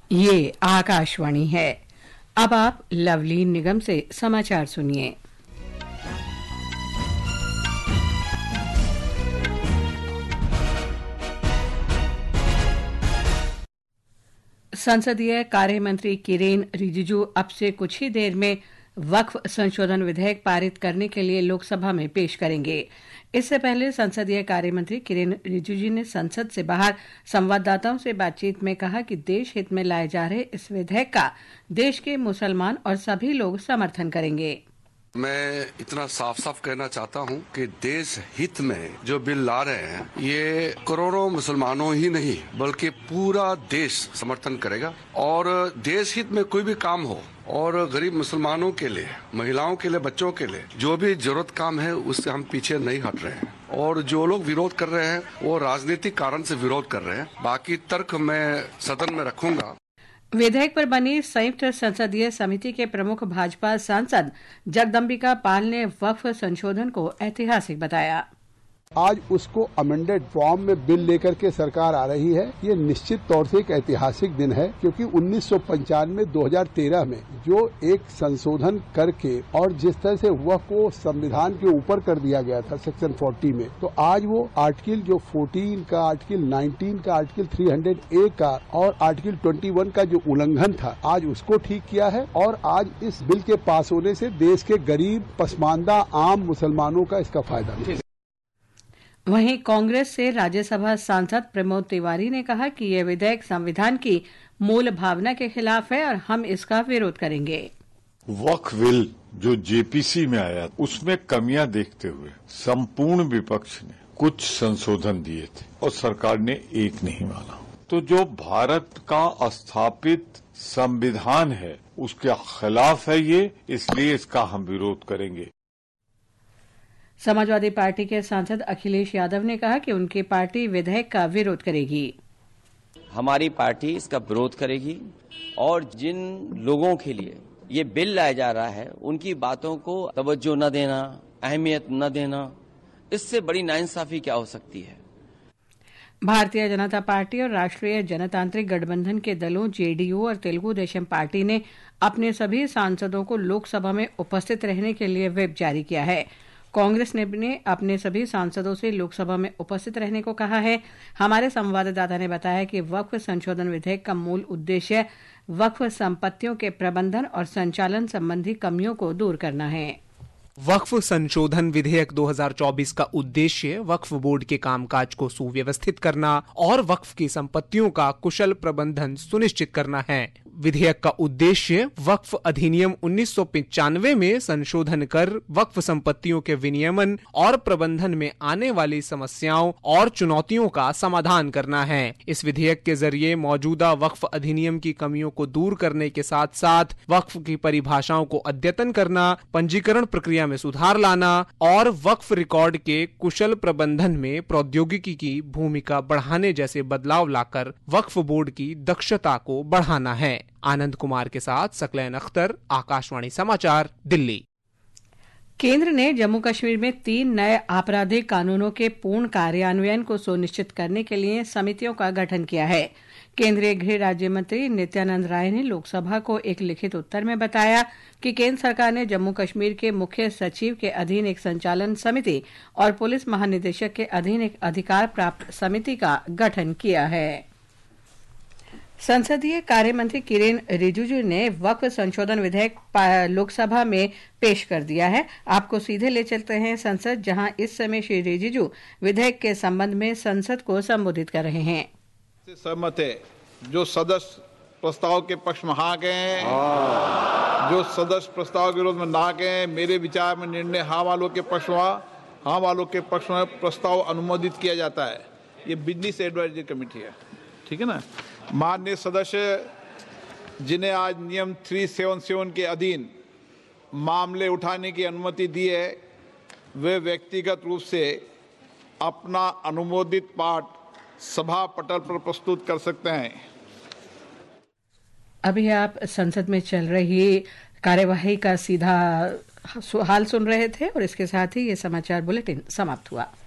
ये आकाशवाणी है। अब आप लवलीन निगम से समाचार सुनिए। संसदीय कार्य मंत्री किरेन रिजिजू अब से कुछ ही देर में वक्फ संशोधन विधेयक पारित करने के लिए लोकसभा में पेश करेंगे। इससे पहले संसदीय कार्य मंत्री किरेन रिजिजू ने संसद से बाहर संवाददाताओं से बातचीत में कहा कि देश हित में लाए जा रहे इस विधेयक का देश के मुसलमान और सभी लोग समर्थन करेंगे। मैं इतना साफ साफ कहना चाहता हूं कि देश हित में जो बिल ला रहे हैं ये करोड़ों मुसलमानों ही नहीं बल्कि पूरा देश समर्थन करेगा। और देश हित में कोई भी काम हो और गरीब मुसलमानों के लिए, महिलाओं के लिए, बच्चों के लिए जो भी जरूरत काम है उससे हम पीछे नहीं हट रहे हैं। और जो लोग विरोध कर रहे हैं वो राजनीतिक कारण से विरोध कर रहे हैं। बाकी तर्क मैं सदन में रखूंगा। विधेयक पर बनी संयुक्त संसदीय समिति के प्रमुख भाजपा सांसद जगदम्बिका पाल ने वक्फ संशोधन को ऐतिहासिक बताया। आज उसको अमेंडेड फॉर्म में बिल लेकर के सरकार आ रही है। ये निश्चित तौर से एक ऐतिहासिक दिन है, क्योंकि 1995-2013 में जो एक संशोधन करके और जिस तरह से वह को संविधान के ऊपर कर दिया गया था सेक्शन 40 में, तो आज वो आर्टिकल जो 14 का, आर्टिकल 19 का, आर्टिकल 300A का और आर्टिकल 21 का जो उल्लंघन था, आज उसको ठीक किया है। और आज इस बिल के पास होने से देश के गरीब, पसमानदा, आम मुसलमानों का इसका फायदा मिलेगा। वहीं कांग्रेस से राज्यसभा सांसद प्रमोद तिवारी ने कहा कि यह विधेयक संविधान की मूल भावना के खिलाफ है और हम इसका विरोध करेंगे। वक्फ बिल जो जेपीसी में आया उसमें कमियां देखते हुए संपूर्ण विपक्ष ने कुछ संशोधन दिए थे और सरकार ने एक नहीं माना। तो जो भारत का स्थापित संविधान है उसके खिलाफ है ये, इसलिए इसका हम विरोध करेंगे। समाजवादी पार्टी के सांसद अखिलेश यादव ने कहा कि उनकी पार्टी विधेयक का विरोध करेगी। हमारी पार्टी इसका विरोध करेगी और जिन लोगों के लिए ये बिल लाया जा रहा है उनकी बातों को तवज्जो न देना, अहमियत न देना, इससे बड़ी नाइंसाफी क्या हो सकती है। भारतीय जनता पार्टी और राष्ट्रीय जनतांत्रिक गठबंधन के दलों जेडीयू और तेलुगु देशम पार्टी ने अपने सभी सांसदों को लोकसभा में उपस्थित रहने के लिए व्हिप जारी किया है। कांग्रेस ने अपने सभी सांसदों से लोकसभा में उपस्थित रहने को कहा है। हमारे संवाददाता ने बताया कि वक्फ संशोधन विधेयक का मूल उद्देश्य वक्फ संपत्तियों के प्रबंधन और संचालन संबंधी कमियों को दूर करना है। वक्फ संशोधन विधेयक 2024 का उद्देश्य वक्फ बोर्ड के कामकाज को सुव्यवस्थित करना और वक्फ की संपत्तियों का कुशल प्रबंधन सुनिश्चित करना है। विधेयक का उद्देश्य वक्फ अधिनियम 1995 में संशोधन कर वक्फ संपत्तियों के विनियमन और प्रबंधन में आने वाली समस्याओं और चुनौतियों का समाधान करना है। इस विधेयक के जरिए मौजूदा वक्फ अधिनियम की कमियों को दूर करने के साथ साथ वक्फ की परिभाषाओं को अद्यतन करना, पंजीकरण प्रक्रिया में सुधार लाना और वक्फ रिकॉर्ड के कुशल प्रबंधन में प्रौद्योगिकी की भूमिका बढ़ाने जैसे बदलाव लाकर वक्फ बोर्ड की दक्षता को बढ़ाना है। आनंद कुमार के साथ सकलैन अख्तर, आकाशवाणी समाचार, दिल्ली। केंद्र ने जम्मू कश्मीर में 3 नए आपराधिक कानूनों के पूर्ण कार्यान्वयन को सुनिश्चित करने के लिए समितियों का गठन किया है। केंद्रीय गृह राज्य मंत्री नित्यानंद राय ने लोकसभा को एक लिखित उत्तर में बताया कि केंद्र सरकार ने जम्मू कश्मीर के मुख्य सचिव के अधीन एक संचालन समिति और पुलिस महानिदेशक के अधीन एक अधिकार प्राप्त समिति का गठन किया है। संसदीय कार्य मंत्री किरेन रिजिजू ने वक्फ संशोधन विधेयक लोकसभा में पेश कर दिया है। आपको सीधे ले चलते हैं संसद, जहां इस समय श्री रिजिजू विधेयक के संबंध में संसद को संबोधित कर रहे हैं। सहमत है। जो सदस्य प्रस्ताव के पक्ष में हाँ गए, जो सदस्य प्रस्ताव के विरोध में ना गए, मेरे विचार में निर्णय हाँ वालों के पक्ष में, हाँ वालों के पक्ष में प्रस्ताव अनुमोदित किया जाता है। ये बिजनेस एडवाइजरी कमेटी है, ठीक है ना। माननीय सदस्य जिन्हें आज नियम 377 के अधीन मामले उठाने की अनुमति दी है, वे व्यक्तिगत रूप से अपना अनुमोदित पाठ सभा पटल पर प्रस्तुत कर सकते हैं। अभी आप संसद में चल रही कार्यवाही का सीधा हाल सुन रहे थे और इसके साथ ही ये समाचार बुलेटिन समाप्त हुआ।